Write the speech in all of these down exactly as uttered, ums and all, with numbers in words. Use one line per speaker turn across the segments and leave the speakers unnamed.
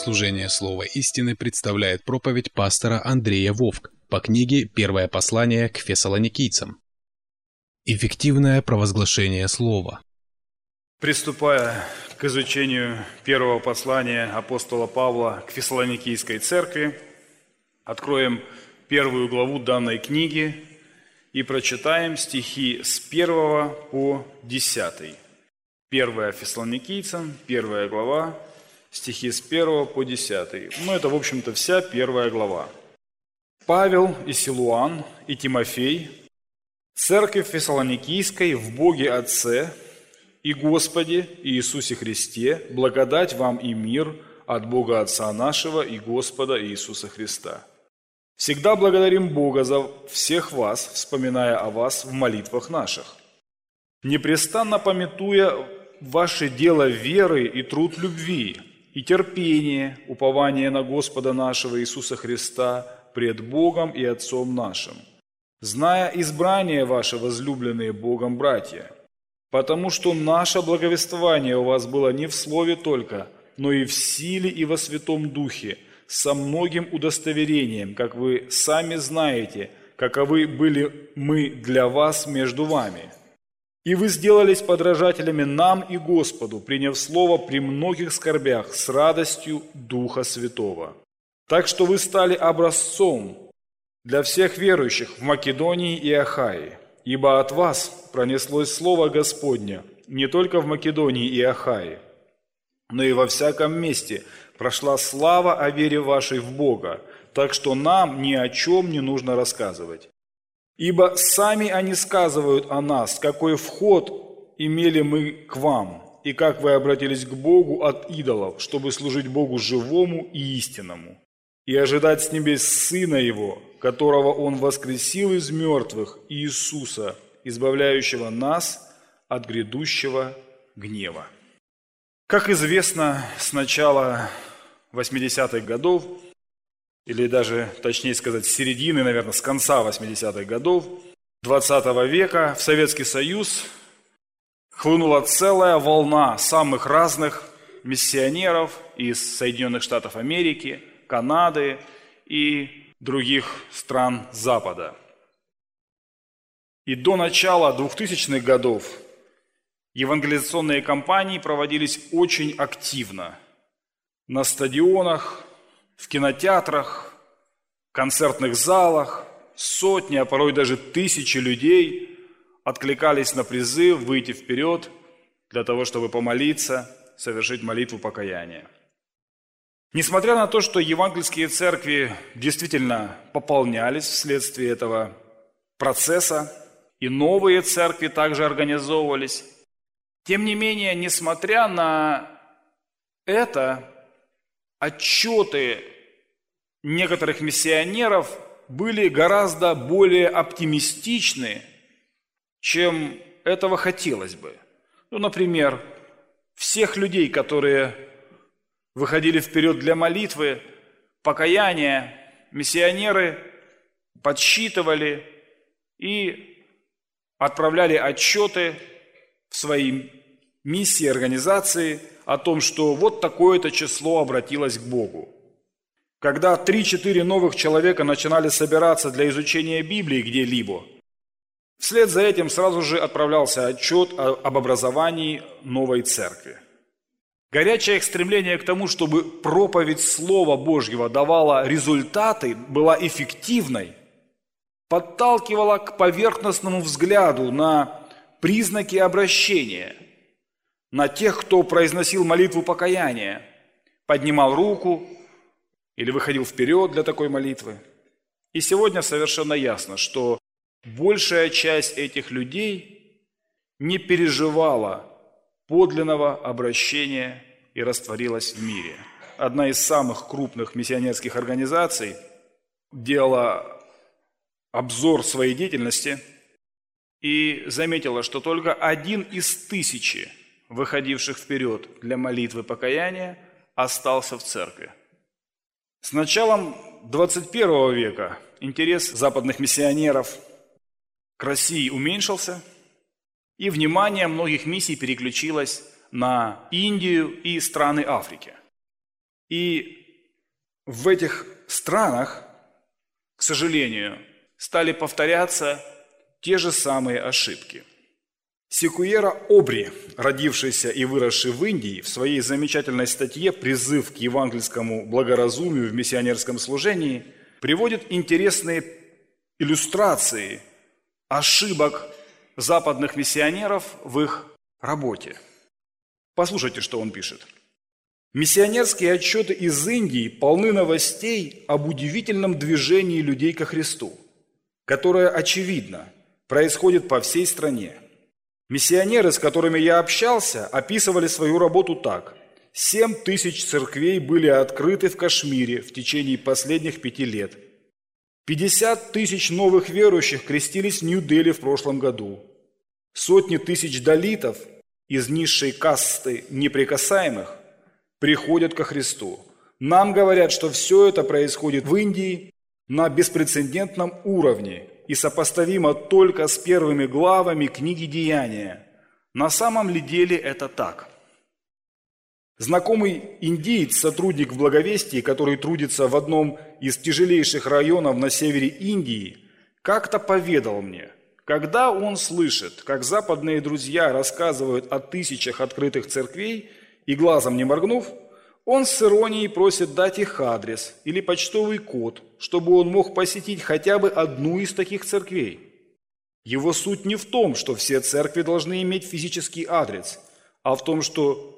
служение Слова истины представляет проповедь пастора Андрея Вовк по книге «Первое послание к фессалоникийцам». Эффективное провозглашение Слова.
Приступая к изучению первого послания апостола Павла к Фессалоникийской церкви, откроем первую главу данной книги и прочитаем стихи с первого по десятый. Первое Фессалоникийцам, первая глава, стихи с первого по десятый. Ну, это, в общем-то, вся первая глава. Павел и Силуан и Тимофей, церковь Фессалоникийской в Боге Отце и Господе Иисусе Христе, благодать вам и мир от Бога Отца нашего и Господа Иисуса Христа. Всегда благодарим Бога за всех вас, вспоминая о вас в молитвах наших, непрестанно памятуя ваше дело веры и труд любви, и терпение, упование на Господа нашего Иисуса Христа пред Богом и Отцом нашим, зная избрание ваше, возлюбленные Богом братья, потому что наше благовествование у вас было не в слове только, но и в силе и во Святом Духе, со многим удостоверением, как вы сами знаете, каковы были мы для вас между вами. И вы сделались подражателями нам и Господу, приняв слово при многих скорбях с радостью Духа Святого. Так что вы стали образцом для всех верующих в Македонии и Ахае, ибо от вас пронеслось слово Господне не только в Македонии и Ахае, но и во всяком месте прошла слава о вере вашей в Бога, так что нам ни о чем не нужно рассказывать. Ибо сами они сказывают о нас, какой вход имели мы к вам, и как вы обратились к Богу от идолов, чтобы служить Богу живому и истинному, и ожидать с небес Сына Его, которого Он воскресил из мертвых, Иисуса, избавляющего нас от грядущего гнева. Как известно, с начала восьмидесятых годов, или даже, точнее сказать, с середины, наверное, с конца восьмидесятых годов двадцатого века в Советский Союз хлынула целая волна самых разных миссионеров из Соединенных Штатов Америки, Канады и других стран Запада. И до начала двухтысячных годов евангелизационные кампании проводились очень активно на стадионах, в кинотеатрах, концертных залах. Сотни, а порой даже тысячи людей откликались на призыв выйти вперед для того, чтобы помолиться, совершить молитву покаяния. Несмотря на то, что евангельские церкви действительно пополнялись вследствие этого процесса, и новые церкви также организовывались, тем не менее, несмотря на это, отчеты некоторых миссионеров были гораздо более оптимистичны, чем этого хотелось бы. Ну, например, всех людей, которые выходили вперед для молитвы, покаяния, миссионеры подсчитывали и отправляли отчеты в свои миссии, организации о том, что вот такое-то число обратилось к Богу. Когда три-четыре новых человека начинали собираться для изучения Библии где-либо, вслед за этим сразу же отправлялся отчет об образовании новой церкви. Горячее их стремление к тому, чтобы проповедь Слова Божьего давала результаты, была эффективной, подталкивала к поверхностному взгляду на признаки обращения, на тех, кто произносил молитву покаяния, поднимал руку или выходил вперед для такой молитвы. И сегодня совершенно ясно, что большая часть этих людей не переживала подлинного обращения и растворилась в мире. Одна из самых крупных миссионерских организаций делала обзор своей деятельности и заметила, что только один из тысячи выходивших вперед для молитвы покаяния остался в церкви. С началом двадцать первого века интерес западных миссионеров к России уменьшился, и внимание многих миссий переключилось на Индию и страны Африки. И в этих странах, к сожалению, стали повторяться те же самые ошибки. Секуера Обри, родившийся и выросший в Индии, в своей замечательной статье «Призыв к евангельскому благоразумию в миссионерском служении» приводит интересные иллюстрации ошибок западных миссионеров в их работе. Послушайте, что он пишет. «Миссионерские отчеты из Индии полны новостей об удивительном движении людей ко Христу, которое, очевидно, происходит по всей стране. Миссионеры, с которыми я общался, описывали свою работу так. Семь тысяч церквей были открыты в Кашмире в течение последних пяти лет. пятьдесят тысяч новых верующих крестились в Нью-Дели в прошлом году. Сотни тысяч далитов из низшей касты неприкасаемых приходят ко Христу. Нам говорят, что все это происходит в Индии на беспрецедентном уровне и сопоставимо только с первыми главами книги «Деяния». На самом ли деле это так? Знакомый индиец, сотрудник в благовестии, который трудится в одном из тяжелейших районов на севере Индии, как-то поведал мне, когда он слышит, как западные друзья рассказывают о тысячах открытых церквей, и глазом не моргнув, он с иронией просит дать их адрес или почтовый код, чтобы он мог посетить хотя бы одну из таких церквей. Его суть не в том, что все церкви должны иметь физический адрес, а в том, что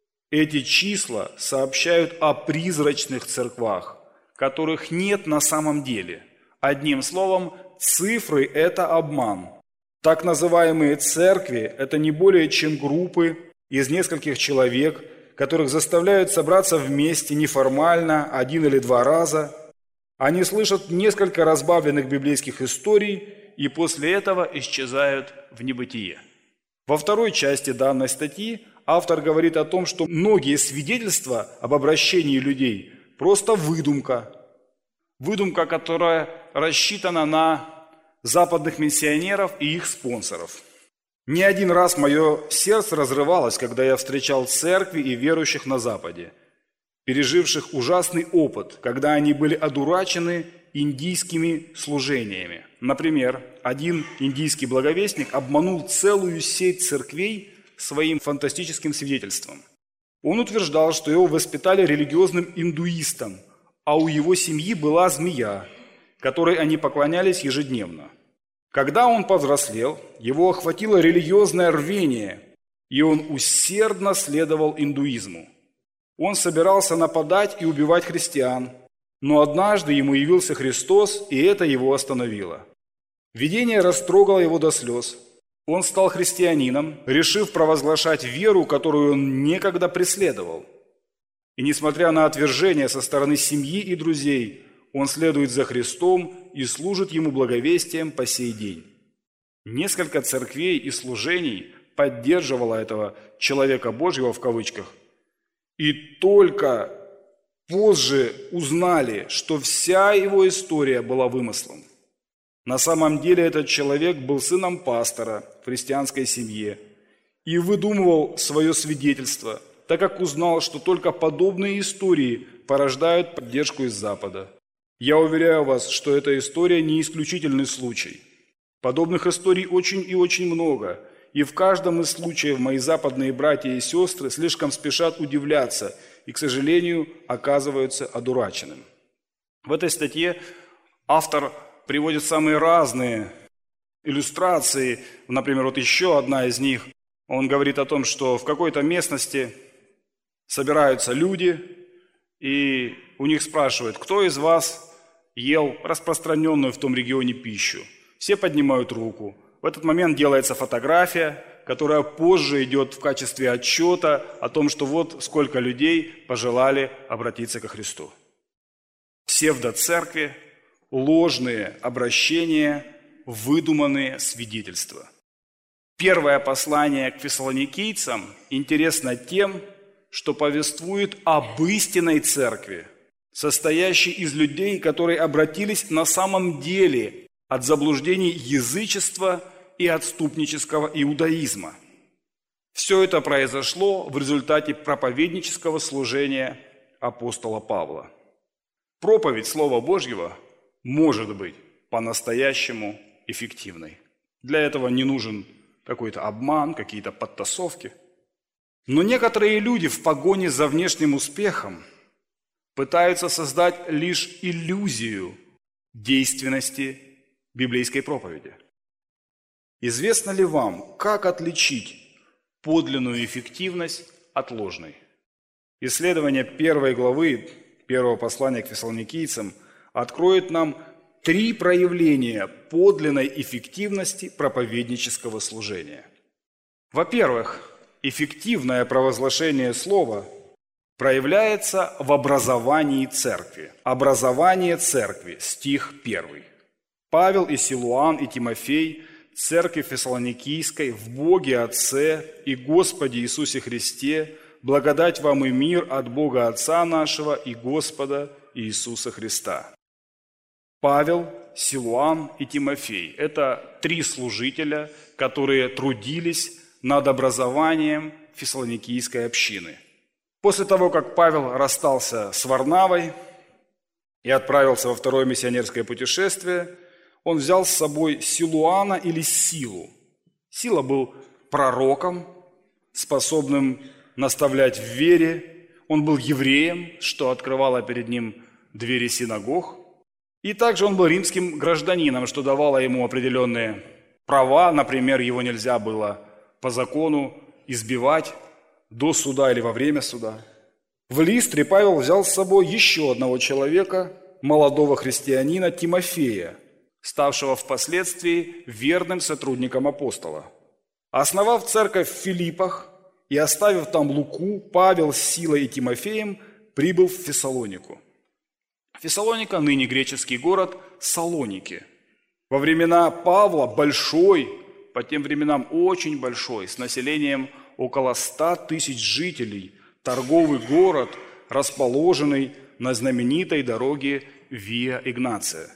эти числа сообщают о призрачных церквах, которых нет на самом деле. Одним словом, цифры – это обман. Так называемые церкви – это не более чем группы из нескольких человек, которых заставляют собраться вместе неформально один или два раза. Они слышат несколько разбавленных библейских историй и после этого исчезают в небытие. Во второй части данной статьи автор говорит о том, что многие свидетельства об обращении людей – просто выдумка. Выдумка, которая рассчитана на западных миссионеров и их спонсоров. Не один раз мое сердце разрывалось, когда я встречал церкви и верующих на Западе, переживших ужасный опыт, когда они были одурачены индийскими служениями. Например, один индийский благовестник обманул целую сеть церквей своим фантастическим свидетельством. Он утверждал, что его воспитали религиозным индуистом, а у его семьи была змея, которой они поклонялись ежедневно. Когда он повзрослел, его охватило религиозное рвение, и он усердно следовал индуизму. Он собирался нападать и убивать христиан, но однажды ему явился Христос, и это его остановило. Видение растрогало его до слез. Он стал христианином, решив провозглашать веру, которую он некогда преследовал. И несмотря на отвержение со стороны семьи и друзей, он следует за Христом и служит Ему благовестием по сей день. Несколько церквей и служений поддерживало этого «человека Божьего» в кавычках. И только позже узнали, что вся его история была вымыслом. На самом деле этот человек был сыном пастора в христианской семье и выдумывал свое свидетельство, так как узнал, что только подобные истории порождают поддержку из Запада. Я уверяю вас, что эта история не исключительный случай. Подобных историй очень и очень много, и в каждом из случаев мои западные братья и сестры слишком спешат удивляться и, к сожалению, оказываются одураченными. В этой статье автор приводит самые разные иллюстрации. Например, вот еще одна из них. Он говорит о том, что в какой-то местности собираются люди, и у них спрашивают, кто из вас ел распространенную в том регионе пищу. Все поднимают руку. В этот момент делается фотография, которая позже идет в качестве отчета о том, что вот сколько людей пожелали обратиться ко Христу. Псевдоцеркви, ложные обращения, выдуманные свидетельства. Первое послание к фессалоникийцам интересно тем, что повествует об истинной церкви, состоящей из людей, которые обратились на самом деле от заблуждений язычества и отступнического иудаизма. Все это произошло в результате проповеднического служения апостола Павла. проповедь Слова Божьего может быть по-настоящему эффективной. Для этого не нужен какой-то обман, какие-то подтасовки. Но некоторые люди в погоне за внешним успехом пытаются создать лишь иллюзию действенности библейской проповеди. Известно ли вам, как отличить подлинную эффективность от ложной? Исследование первой главы первого послания к фессалоникийцам откроет нам три проявления подлинной эффективности проповеднического служения. Во-первых, эффективное провозглашение слова проявляется в образовании церкви. Образование церкви, стих первый. Павел и Силуан и Тимофей, церкви Фессалоникийской, в Боге Отце и Господе Иисусе Христе, благодать вам и мир от Бога Отца нашего и Господа Иисуса Христа. Павел, Силуан и Тимофей – это три служителя, которые трудились над образованием Фессалоникийской общины. После того, как Павел расстался с Варнавой и отправился во второе миссионерское путешествие, он взял с собой Силуана или Силу. Сила был пророком, способным наставлять в вере. Он был евреем, что открывало перед ним двери синагог. И также он был римским гражданином, что давало ему определенные права. Например, его нельзя было по закону избивать до суда или во время суда. В Листре Павел взял с собой еще одного человека, молодого христианина Тимофея, ставшего впоследствии верным сотрудником апостола. Основав церковь в Филиппах и оставив там Луку, Павел с Силой и Тимофеем прибыл в Фессалонику. Фессалоника – ныне греческий город Салоники. Во времена Павла большой, по тем временам очень большой, с населением около ста тысяч жителей, торговый город, расположенный на знаменитой дороге Виа Игнация.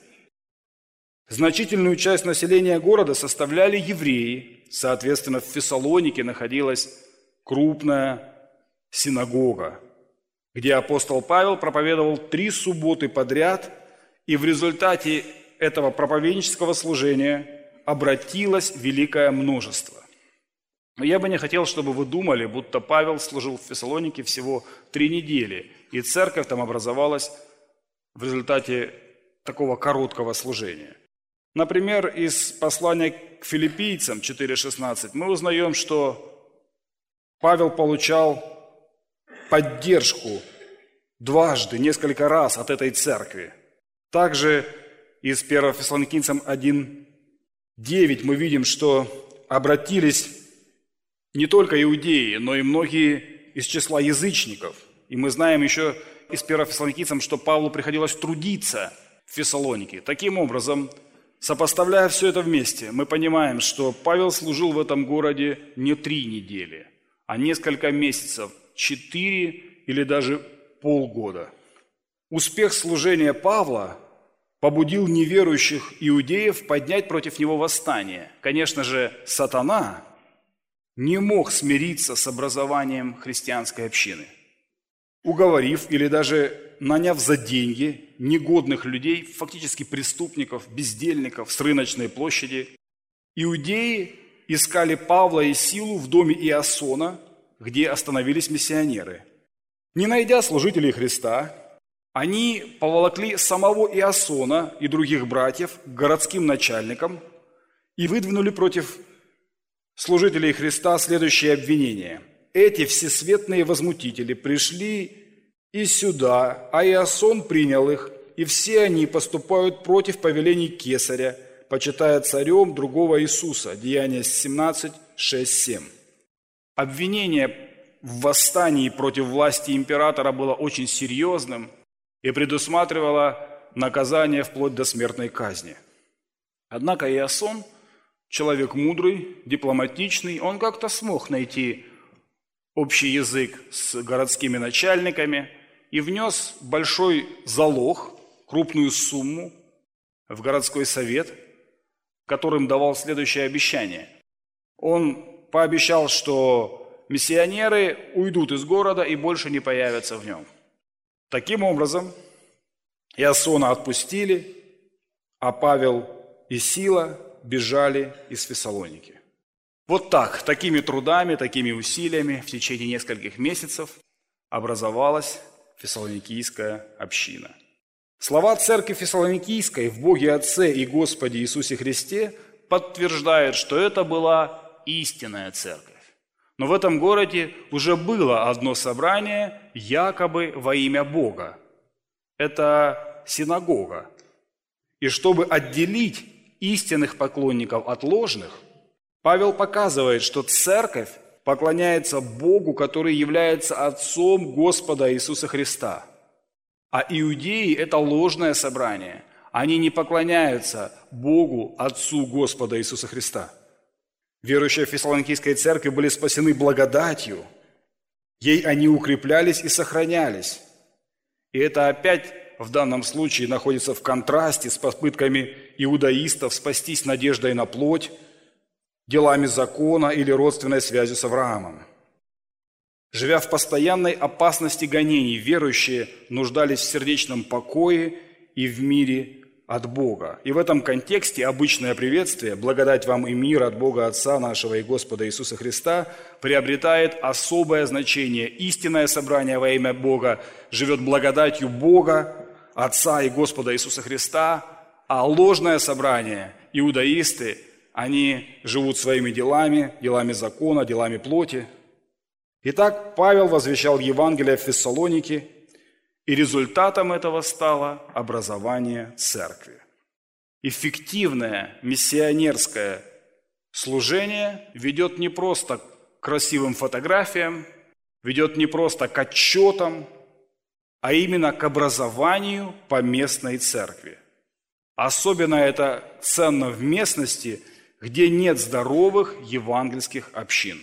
Значительную часть населения города составляли евреи, соответственно, в Фессалонике находилась крупная синагога, где апостол Павел проповедовал три субботы подряд, и в результате этого проповеднического служения обратилось великое множество. Но я бы не хотел, чтобы вы думали, будто Павел служил в Фессалонике всего три недели, и церковь там образовалась в результате такого короткого служения. Например, из послания к филиппийцам четыре шестнадцать мы узнаем, что Павел получал поддержку дважды, несколько раз от этой церкви. Также из первого Фессалоникийцам один девять мы видим, что обратились не только иудеи, но и многие из числа язычников. И мы знаем еще из первого Фессалоникийцам, что Павлу приходилось трудиться в Фессалонике. Таким образом, сопоставляя все это вместе, мы понимаем, что Павел служил в этом городе не три недели, а несколько месяцев, четыре или даже полгода. Успех служения Павла побудил неверующих иудеев поднять против него восстание. Конечно же, сатана не мог смириться с образованием христианской общины. Уговорив или даже наняв за деньги негодных людей, фактически преступников, бездельников с рыночной площади, иудеи искали Павла и Силу в доме Иасона, где остановились миссионеры. Не найдя служителей Христа, они поволокли самого Иасона и других братьев к городским начальникам и выдвинули против служителей Христа следующее обвинение. Эти всесветные возмутители пришли и сюда, а Иасон принял их, и все они поступают против повелений Кесаря, почитая царем другого Иисуса. Деяния семнадцать, шесть, семь. Обвинение в восстании против власти императора было очень серьезным и предусматривало наказание вплоть до смертной казни. Однако Иасон, человек мудрый, дипломатичный, он как-то смог найти общий язык с городскими начальниками и внес большой залог, крупную сумму в городской совет, которым давал следующее обещание. Он пообещал, что миссионеры уйдут из города и больше не появятся в нем. Таким образом, Иасона отпустили, а Павел и Сила бежали из Фессалоники. Вот так, такими трудами, такими усилиями в течение нескольких месяцев образовалась Фессалоникийская община. Слова церкви Фессалоникийской в Боге Отце и Господе Иисусе Христе подтверждают, что это была истинная церковь. Но в этом городе уже было одно собрание якобы во имя Бога. Это синагога. И чтобы отделить истинных поклонников от ложных, Павел показывает, что церковь поклоняется Богу, который является Отцом Господа Иисуса Христа. А иудеи – это ложное собрание. Они не поклоняются Богу, Отцу Господа Иисуса Христа. Верующие в Фессалоникийской церкви были спасены благодатью. Ей они укреплялись и сохранялись. И это опять в данном случае находится в контрасте с попытками иудаистов спастись надеждой на плоть, делами закона или родственной связью с Авраамом. Живя в постоянной опасности гонений, верующие нуждались в сердечном покое и в мире от Бога. И в этом контексте обычное приветствие «Благодать вам и мир от Бога Отца нашего и Господа Иисуса Христа» приобретает особое значение. Истинное собрание во имя Бога живет благодатью Бога, Отца и Господа Иисуса Христа, а ложное собрание, иудаисты, они живут своими делами, делами закона, делами плоти. Итак, Павел возвещал Евангелие в Фессалонике, и результатом этого стало образование церкви. Эффективное миссионерское служение ведет не просто к красивым фотографиям, ведет не просто к отчетам, а именно к образованию поместной церкви. Особенно это ценно в местности, где нет здоровых евангельских общин.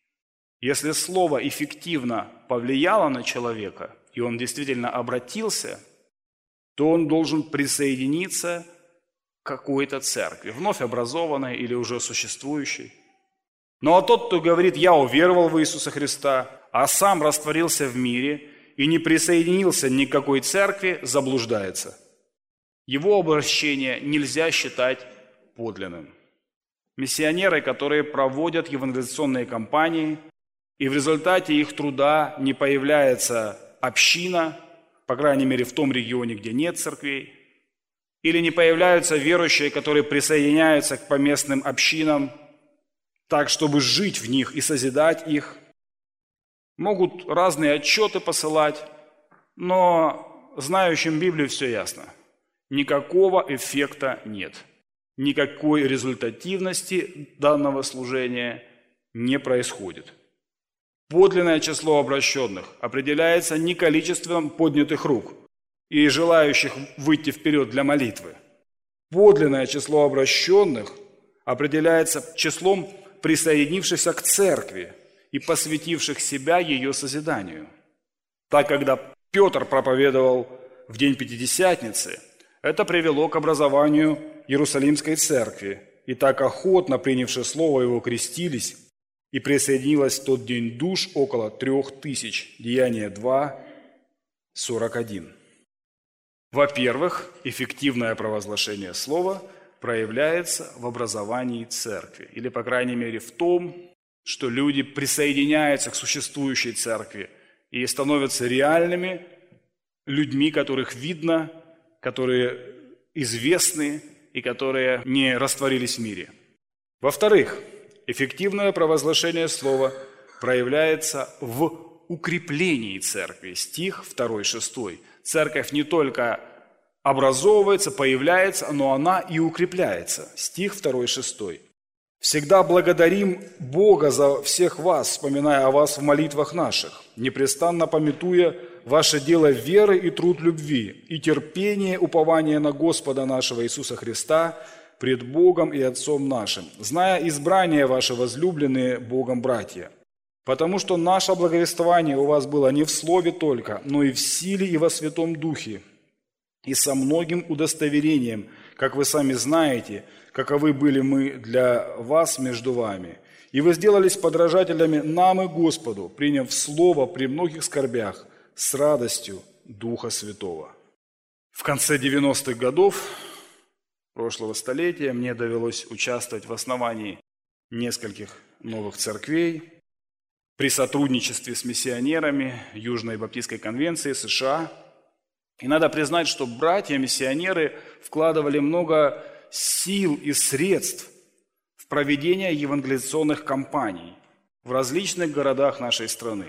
Если слово эффективно повлияло на человека, и он действительно обратился, то он должен присоединиться к какой-то церкви, вновь образованной или уже существующей. Ну а тот, кто говорит «я уверовал в Иисуса Христа», а сам растворился в мире и не присоединился ни к какой церкви, заблуждается. Его обращение нельзя считать подлинным. Миссионеры, которые проводят евангелизационные кампании, и в результате их труда не появляется община, по крайней мере в том регионе, где нет церквей, или не появляются верующие, которые присоединяются к поместным общинам, так, чтобы жить в них и созидать их. Могут разные отчеты посылать, но знающим Библию все ясно. Никакого эффекта нет. Никакой результативности данного служения не происходит. Подлинное число обращенных определяется не количеством поднятых рук и желающих выйти вперед для молитвы. Подлинное число обращенных определяется числом присоединившихся к церкви и посвятивших себя ее созиданию. Так, когда Петр проповедовал в день Пятидесятницы, это привело к образованию Иерусалимской церкви, и так охотно принявшие слово его крестились, и присоединилось в тот день душ около трех тысяч. Деяния два, сорок один. Во-первых, эффективное провозглашение слова проявляется в образовании церкви, или, по крайней мере, в том, что люди присоединяются к существующей церкви и становятся реальными людьми, которых видно, которые известны и которые не растворились в мире. Во-вторых, эффективное провозглашение слова проявляется в укреплении церкви. Стих два, шесть. Церковь не только образовывается, появляется, но она и укрепляется. Стих два, шесть. «Всегда благодарим Бога за всех вас, вспоминая о вас в молитвах наших, непрестанно памятуя ваше дело веры и труд любви, и терпение, упование на Господа нашего Иисуса Христа пред Богом и Отцом нашим, зная избрание ваше возлюбленные Богом братья. Потому что наше благовествование у вас было не в слове только, но и в силе и во Святом Духе, и со многим удостоверением, как вы сами знаете, каковы были мы для вас между вами. И вы сделались подражателями нам и Господу, приняв слово при многих скорбях с радостью Духа Святого». В конце девяностых годов прошлого столетия мне довелось участвовать в основании нескольких новых церквей при сотрудничестве с миссионерами Южной Баптистской конвенции США. И надо признать, что братья-миссионеры вкладывали много сил и средств в проведение евангелизационных кампаний в различных городах нашей страны.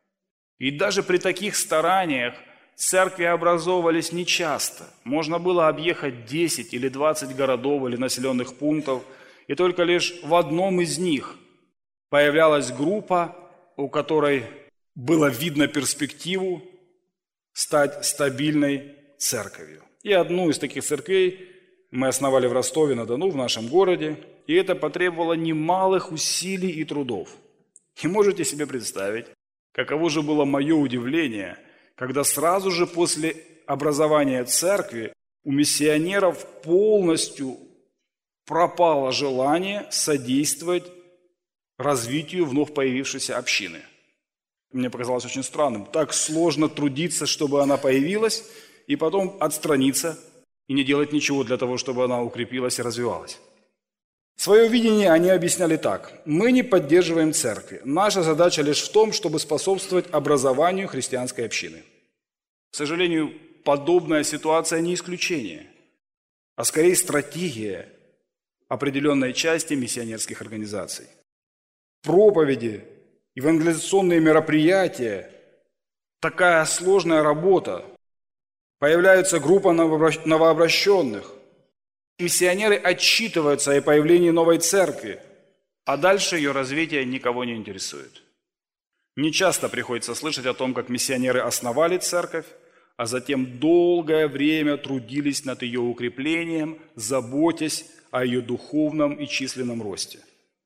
И даже при таких стараниях церкви образовывались нечасто. Можно было объехать десять или двадцать городов или населенных пунктов, и только лишь в одном из них появлялась группа, у которой было видно перспективу стать стабильной церковью. И одну из таких церквей мы основали в Ростове-на-Дону, в нашем городе, и это потребовало немалых усилий и трудов. И можете себе представить, каково же было мое удивление, когда сразу же после образования церкви у миссионеров полностью пропало желание содействовать развитию вновь появившейся общины. Мне показалось очень странным. Так сложно трудиться, чтобы она появилась, и потом отстраниться и не делать ничего для того, чтобы она укрепилась и развивалась. Свое видение они объясняли так. Мы не поддерживаем церкви. Наша задача лишь в том, чтобы способствовать образованию христианской общины. К сожалению, подобная ситуация не исключение, а скорее стратегия определенной части миссионерских организаций. Проповеди, евангелизационные мероприятия, такая сложная работа. Появляется группа новообращенных. Миссионеры отчитываются о появлении новой церкви, а дальше ее развитие никого не интересует. Не часто приходится слышать о том, как миссионеры основали церковь, а затем долгое время трудились над ее укреплением, заботясь о ее духовном и численном росте.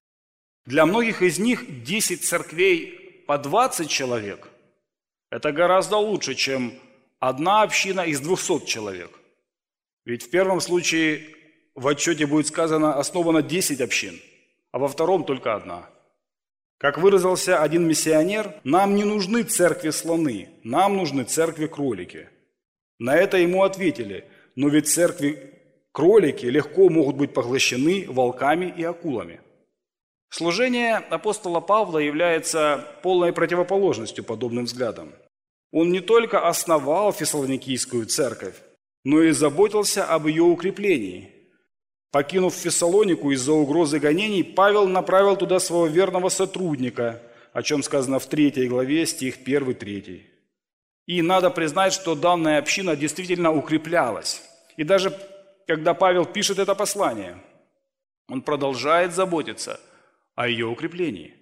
Для многих из них десять церквей по двадцать человек – это гораздо лучше, чем одна община из двухсот человек. Ведь в первом случае в отчете будет сказано, основано десять общин, а во втором только одна. Как выразился один миссионер, нам не нужны церкви-слоны, нам нужны церкви-кролики. На это ему ответили, но ведь церкви-кролики легко могут быть поглощены волками и акулами. Служение апостола Павла является полной противоположностью подобным взглядам. Он не только основал Фессалоникийскую церковь, но и заботился об ее укреплении. Покинув Фессалонику из-за угрозы гонений, Павел направил туда своего верного сотрудника, о чем сказано в третьей главе, стих первый-третий. И надо признать, что данная община действительно укреплялась. И даже когда Павел пишет это послание, он продолжает заботиться о ее укреплении.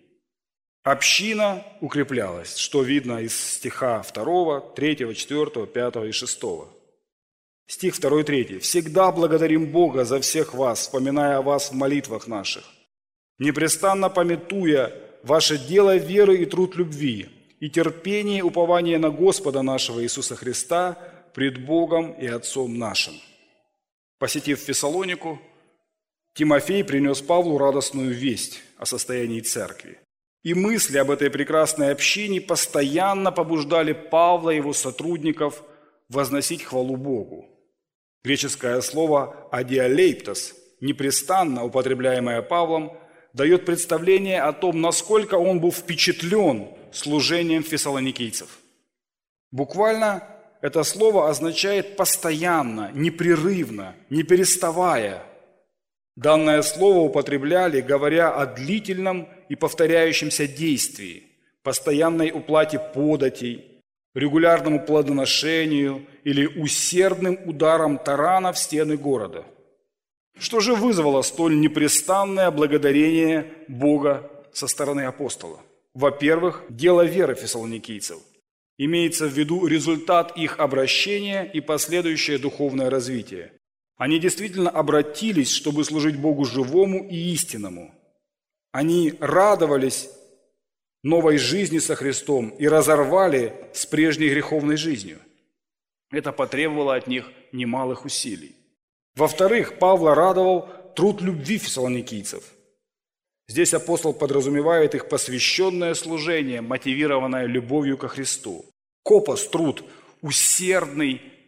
Община укреплялась, что видно из стиха второго, третьего, четвертого, пятого и шестого. Стих второй и третий. «Всегда благодарим Бога за всех вас, вспоминая о вас в молитвах наших, непрестанно памятуя ваше дело веры и труд любви, и терпение и упование на Господа нашего Иисуса Христа пред Богом и Отцом нашим». Посетив Фессалонику, Тимофей принес Павлу радостную весть о состоянии церкви. И мысли об этой прекрасной общине постоянно побуждали Павла и его сотрудников возносить хвалу Богу. Греческое слово «адиалейптос», непрестанно употребляемое Павлом, дает представление о том, насколько он был впечатлен служением фессалоникийцев. Буквально это слово означает «постоянно», «непрерывно», «не переставая». Данное слово употребляли, говоря о длительном и повторяющемся действии, постоянной уплате податей, регулярному плодоношению или усердным ударом тарана в стены города. Что же вызвало столь непрестанное благодарение Бога со стороны апостола? Во-первых, дело веры фессалоникийцев. Имеется в виду результат их обращения и последующее духовное развитие. Они действительно обратились, чтобы служить Богу живому и истинному. Они радовались новой жизни со Христом и разорвали с прежней греховной жизнью. Это потребовало от них немалых усилий. Во-вторых, Павла радовал труд любви фессалоникийцев. Здесь апостол подразумевает их посвященное служение, мотивированное любовью ко Христу. Копос – труд, усердный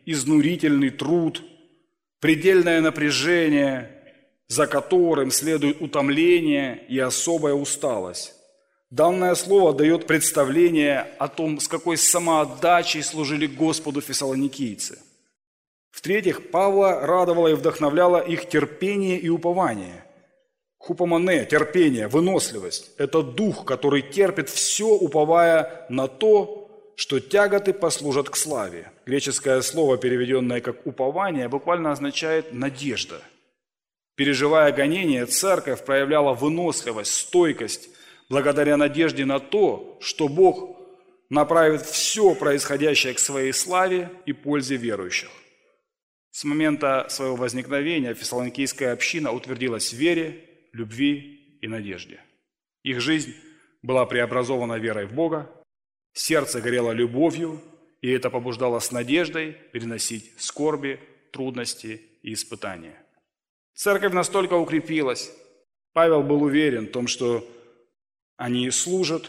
изнурительный труд, предельное напряжение, за которым следует утомление и особая усталость. Данное слово дает представление о том, с какой самоотдачей служили Господу фессалоникийцы. В-третьих, Павла радовало и вдохновляло их терпение и упование. Хупомоне, терпение, выносливость – это дух, который терпит все, уповая на то, что тяготы послужат к славе. Греческое слово, переведенное как «упование», буквально означает «надежда». Переживая гонения, церковь проявляла выносливость, стойкость, благодаря надежде на то, что Бог направит все происходящее к своей славе и пользе верующих. С момента своего возникновения фессалоникийская община утвердилась в вере, любви и надежде. Их жизнь была преобразована верой в Бога, сердце горело любовью, и это побуждало с надеждой переносить скорби, трудности и испытания. Церковь настолько укрепилась. Павел был уверен в том, что они служат,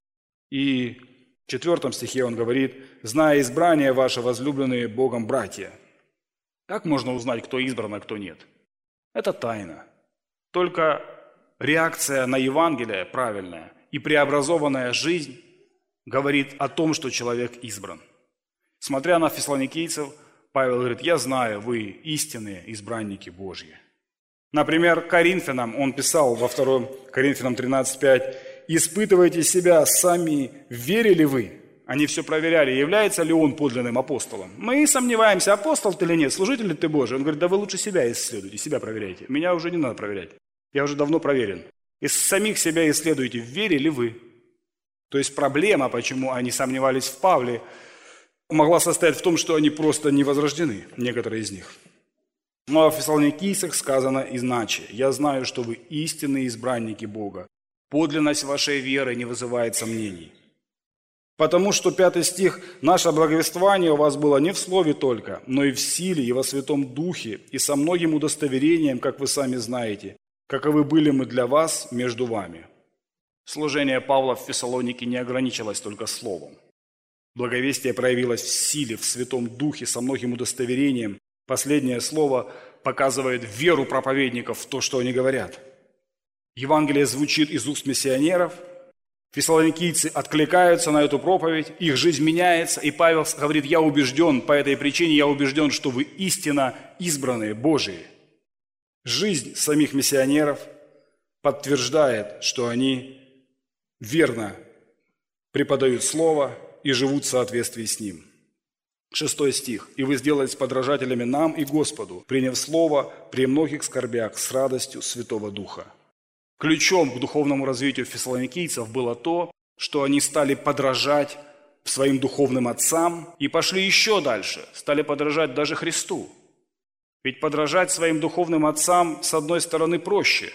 и в четвертом стихе он говорит: «Зная избрание ваше, возлюбленные Богом братья». Как можно узнать, кто избран, а кто нет? Это тайна. Только реакция на Евангелие правильная и преобразованная жизнь говорит о том, что человек избран. Смотря на фессалоникийцев, Павел говорит: «Я знаю, вы истинные избранники Божьи». Например, Коринфянам он писал во втором Коринфянам тринадцать пять: «Испытывайте себя сами, верили вы». Они все проверяли, является ли он подлинным апостолом. Мы сомневаемся, апостол ты или нет, служитель ли ты Божий. Он говорит: да вы лучше себя исследуйте, себя проверяйте. Меня уже не надо проверять, я уже давно проверен. Из самих себя исследуйте, верили вы. То есть проблема, почему они сомневались в Павле, могла состоять в том, что они просто не возрождены, некоторые из них. Но о фессалоникийцах сказано иначе: «Я знаю, что вы истинные избранники Бога. Подлинность вашей веры не вызывает сомнений». Потому что, пятый стих, «Наше благовествование у вас было не в слове только, но и в силе, и во Святом Духе, и со многим удостоверением, как вы сами знаете, каковы были мы для вас между вами». Служение Павла в Фессалонике не ограничилось только словом. Благовестие проявилось в силе, в Святом Духе, со многим удостоверением. Последнее слово показывает веру проповедников в то, что они говорят. Евангелие звучит из уст миссионеров. Фессалоникийцы откликаются на эту проповедь, их жизнь меняется, и Павел говорит: «Я убежден, по этой причине я убежден, что вы истинно избранные Божии». Жизнь самих миссионеров подтверждает, что они верно преподают Слово и живут в соответствии с ним. Шестой стих. «И вы сделаетесь подражателями нам и Господу, приняв Слово при многих скорбях с радостью Святого Духа». Ключом к духовному развитию фессалоникийцев было то, что они стали подражать своим духовным отцам и пошли еще дальше, стали подражать даже Христу. Ведь подражать своим духовным отцам, с одной стороны, проще.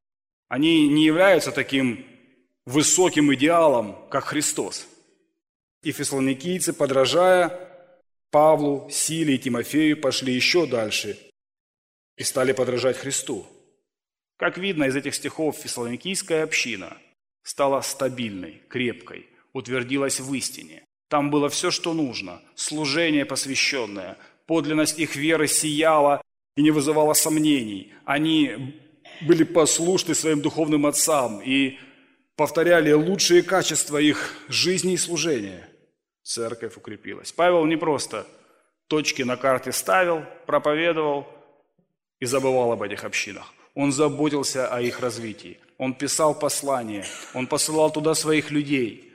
Они не являются таким высоким идеалом, как Христос. И фессалоникийцы, подражая Павлу, Силе и Тимофею, пошли еще дальше и стали подражать Христу. Как видно из этих стихов, фессалоникийская община стала стабильной, крепкой, утвердилась в истине. Там было все, что нужно, служение посвященное, подлинность их веры сияла и не вызывала сомнений. Они были послушны своим духовным отцам и повторяли лучшие качества их жизни и служения. Церковь укрепилась. Павел не просто точки на карте ставил, проповедовал и забывал об этих общинах. Он заботился о их развитии. Он писал послания, он посылал туда своих людей.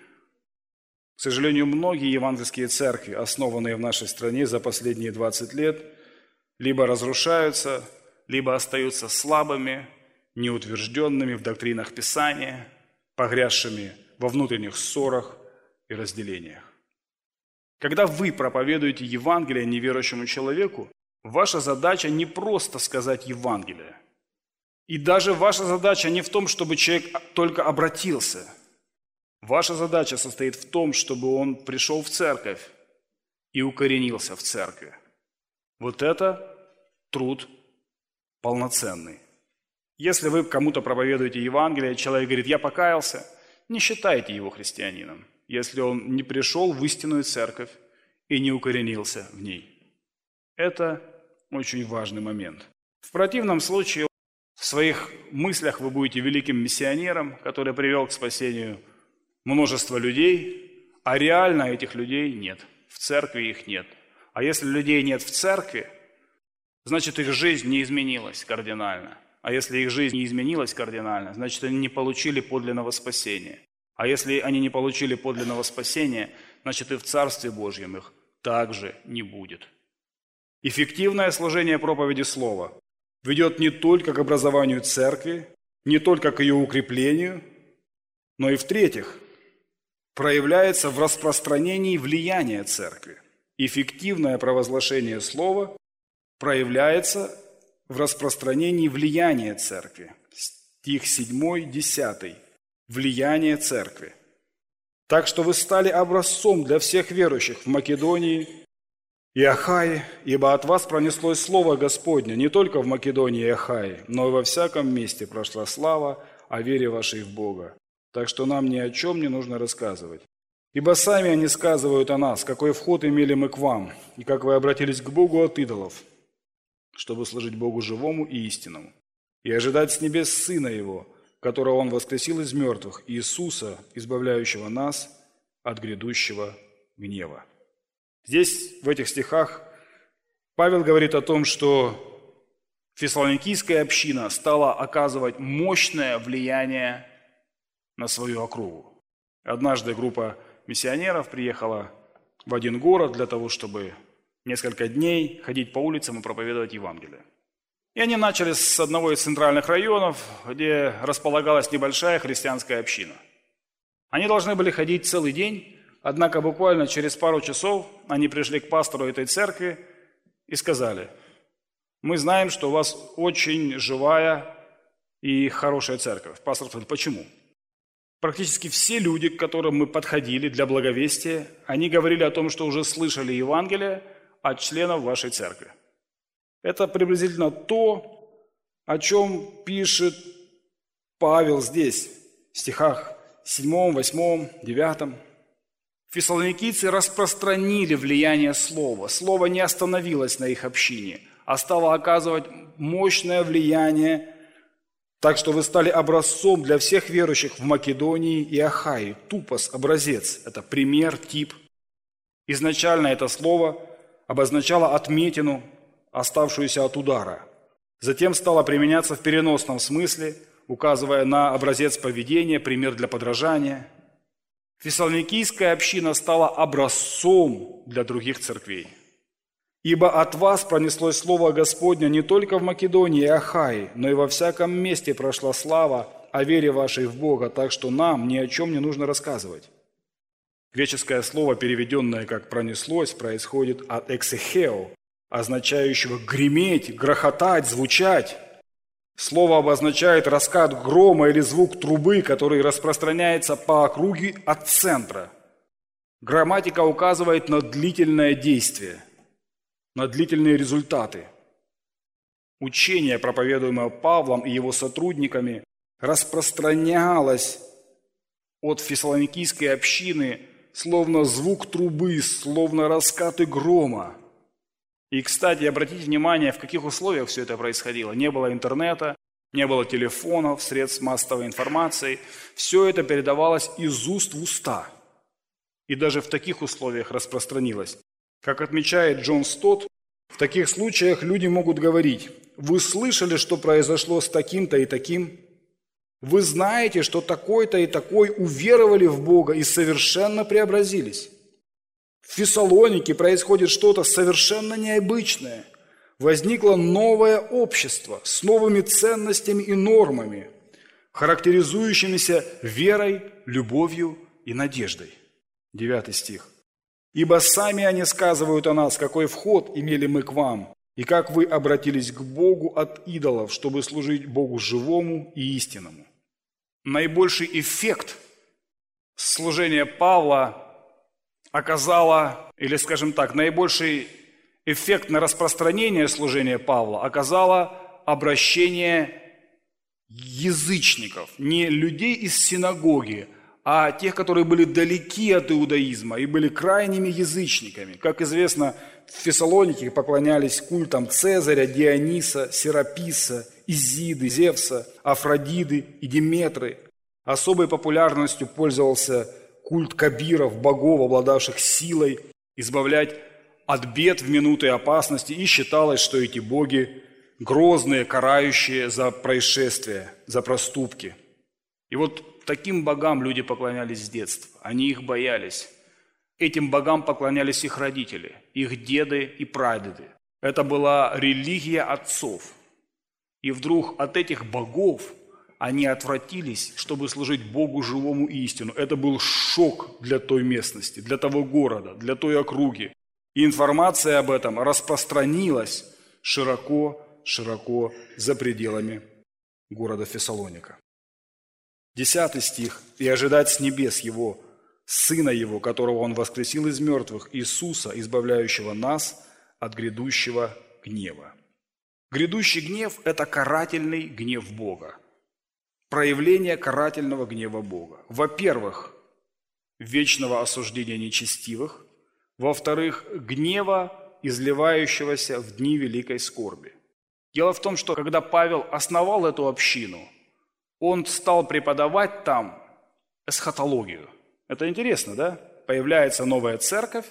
К сожалению, многие евангельские церкви, основанные в нашей стране за последние двадцать лет, либо разрушаются, либо остаются слабыми, неутвержденными в доктринах Писания, погрязшими во внутренних ссорах и разделениях. Когда вы проповедуете Евангелие неверующему человеку, ваша задача не просто сказать Евангелие. И даже ваша задача не в том, чтобы человек только обратился. Ваша задача состоит в том, чтобы он пришел в церковь и укоренился в церкви. Вот это труд полноценный. Если вы кому-то проповедуете Евангелие, человек говорит: я покаялся, не считайте его христианином, если он не пришел в истинную церковь и не укоренился в ней. Это очень важный момент. В противном случае в своих мыслях вы будете великим миссионером, который привел к спасению множество людей, а реально этих людей нет. В церкви их нет. А если людей нет в церкви, значит, их жизнь не изменилась кардинально. А если их жизнь не изменилась кардинально, значит, они не получили подлинного спасения. А если они не получили подлинного спасения, значит, и в Царстве Божьем их также не будет. Эффективное служение проповеди Слова ведет не только к образованию церкви, не только к ее укреплению, но и, в-третьих, проявляется в распространении влияния церкви. Эффективное провозглашение Слова проявляется в распространении влияния церкви. Стих седьмой, десятый. Влияние церкви. Так что вы стали образцом для всех верующих в Македонии и Ахае, ибо от вас пронеслось слово Господне не только в Македонии и Ахае, но и во всяком месте прошла слава о вере вашей в Бога. Так что нам ни о чем не нужно рассказывать. Ибо сами они сказывают о нас, какой вход имели мы к вам, и как вы обратились к Богу от идолов, чтобы служить Богу живому и истинному, и ожидать с небес Сына Его, которого Он воскресил из мертвых, Иисуса, избавляющего нас от грядущего гнева. Здесь, в этих стихах, Павел говорит о том, что фессалоникийская община стала оказывать мощное влияние на свою округу. Однажды группа миссионеров приехала в один город для того, чтобы несколько дней ходить по улицам и проповедовать Евангелие. И они начали с одного из центральных районов, где располагалась небольшая христианская община. Они должны были ходить целый день, однако буквально через пару часов они пришли к пастору этой церкви и сказали: «Мы знаем, что у вас очень живая и хорошая церковь». Пастор сказал: «Почему?» Практически все люди, к которым мы подходили для благовестия, они говорили о том, что уже слышали Евангелие от членов вашей церкви. Это приблизительно то, о чем пишет Павел здесь, в стихах седьмом, восьмом, девятом. Фессалоникийцы распространили влияние слова. Слово не остановилось на их общине, а стало оказывать мощное влияние, так что вы стали образцом для всех верующих в Македонии и Ахае. Тупос – образец, это пример, тип. Изначально это слово обозначало отметину, оставшуюся от удара. Затем стало применяться в переносном смысле, указывая на образец поведения, пример для подражания. Фессалоникийская община стала образцом для других церквей. «Ибо от вас пронеслось слово Господне не только в Македонии и Ахае, но и во всяком месте прошла слава о вере вашей в Бога, так что нам ни о чем не нужно рассказывать». Греческое слово, переведенное как «пронеслось», происходит от «эксехео», означающего греметь, грохотать, звучать. Слово обозначает раскат грома или звук трубы, который распространяется по округе от центра. Грамматика указывает на длительное действие, на длительные результаты. Учение, проповедуемое Павлом и его сотрудниками, распространялось от фессалоникийской общины словно звук трубы, словно раскаты грома. И, кстати, обратите внимание, в каких условиях все это происходило. Не было интернета, не было телефонов, средств массовой информации. Все это передавалось из уст в уста. И даже в таких условиях распространилось. Как отмечает Джон Стотт, в таких случаях люди могут говорить: «Вы слышали, что произошло с таким-то и таким? Вы знаете, что такой-то и такой уверовали в Бога и совершенно преобразились. В Фессалонике происходит что-то совершенно необычное. Возникло новое общество с новыми ценностями и нормами, характеризующимися верой, любовью и надеждой». Девятый стих. «Ибо сами они сказывают о нас, какой вход имели мы к вам, и как вы обратились к Богу от идолов, чтобы служить Богу живому и истинному». Наибольший эффект служения Павла оказало, или, скажем так, наибольший эффект на распространение служения Павла оказало обращение язычников, не людей из синагоги, а тех, которые были далеки от иудаизма и были крайними язычниками. Как известно, в Фессалонике поклонялись культам Цезаря, Диониса, Сераписа, Изиды, Зевса, Афродиды и Диметры. Особой популярностью пользовался культ кабиров, богов, обладавших силой избавлять от бед в минуты опасности, и считалось, что эти боги грозные, карающие за происшествия, за проступки. И вот таким богам люди поклонялись с детства, они их боялись. Этим богам поклонялись их родители, их деды и прадеды. Это была религия отцов. И вдруг от этих богов они отвратились, чтобы служить Богу живому и истину. Это был шок для той местности, для того города, для той округи. И информация об этом распространилась широко-широко за пределами города Фессалоника. Десятый стих. «И ожидать с небес Его, Сына Его, которого Он воскресил из мертвых, Иисуса, избавляющего нас от грядущего гнева». Грядущий гнев – это карательный гнев Бога. Проявление карательного гнева Бога. Во-первых, вечного осуждения нечестивых. Во-вторых, гнева, изливающегося в дни великой скорби. Дело в том, что когда Павел основал эту общину, он стал преподавать там эсхатологию. Это интересно, да? Появляется новая церковь,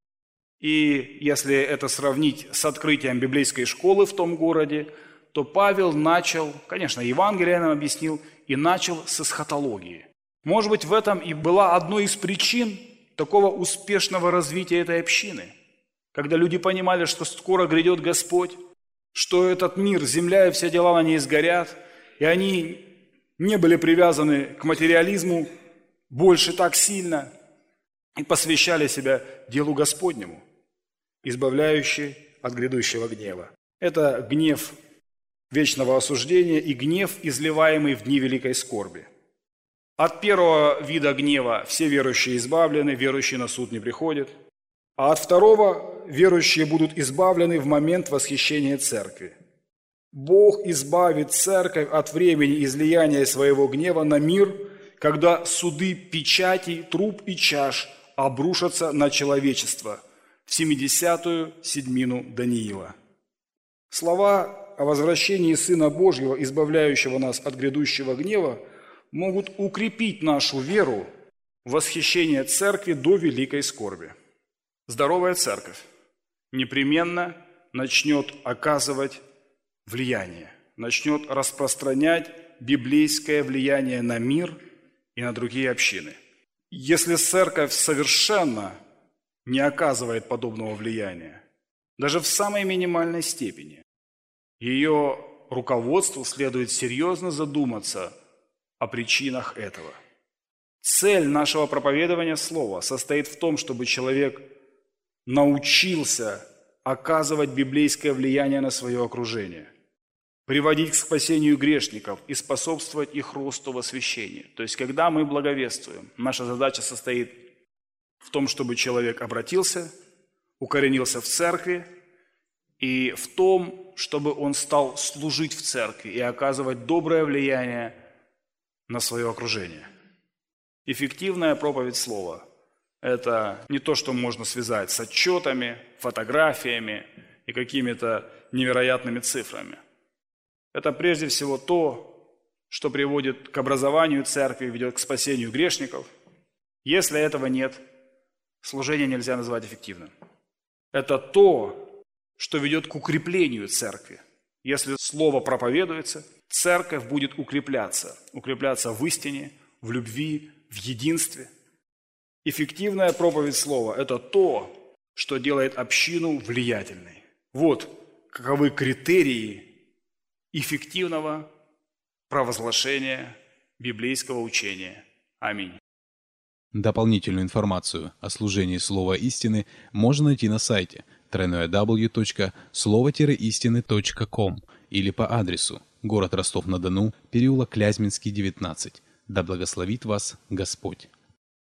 и если это сравнить с открытием библейской школы в том городе, то Павел начал, конечно, Евангелие нам объяснил, и начал с эсхатологии. Может быть, в этом и была одной из причин такого успешного развития этой общины, когда люди понимали, что скоро грядет Господь, что этот мир, земля и все дела на ней сгорят, и они не были привязаны к материализму больше так сильно и посвящали себя делу Господнему, избавляющий от грядущего гнева. Это гнев вечного осуждения и гнев, изливаемый в дни великой скорби. От первого вида гнева все верующие избавлены, верующие на суд не приходят. А от второго верующие будут избавлены в момент восхищения церкви. Бог избавит церковь от времени излияния своего гнева на мир, когда суды печатей, труб и чаш обрушатся на человечество в семидесятую седьмину Даниила. Слова о возвращении Сына Божьего, избавляющего нас от грядущего гнева, могут укрепить нашу веру в восхищение церкви до великой скорби. Здоровая церковь непременно начнет оказывать влияние, начнет распространять библейское влияние на мир и на другие общины. Если церковь совершенно не оказывает подобного влияния, даже в самой минимальной степени, ее руководству следует серьезно задуматься о причинах этого. Цель нашего проповедования слова состоит в том, чтобы человек научился оказывать библейское влияние на свое окружение, приводить к спасению грешников и способствовать их росту в освящении. То есть, когда мы благовествуем, наша задача состоит в том, чтобы человек обратился, укоренился в церкви, и в том, чтобы он стал служить в церкви и оказывать доброе влияние на свое окружение. Эффективная проповедь слова – это не то, что можно связать с отчетами, фотографиями и какими-то невероятными цифрами. Это прежде всего то, что приводит к образованию церкви, ведет к спасению грешников. Если этого нет, служение нельзя назвать эффективным. Это то, что ведет к укреплению церкви. Если слово проповедуется, церковь будет укрепляться, укрепляться в истине, в любви, в единстве. Эффективная проповедь слова – это то, что делает общину влиятельной. Вот каковы критерии эффективного провозглашения библейского учения. Аминь.
Дополнительную информацию о служении Слова Истины можно найти на сайте дабл ю дабл ю дабл ю точка слово истины точка ком или по адресу город Ростов-на-Дону, переулок Клязьминский, девятнадцать. Да благословит вас Господь.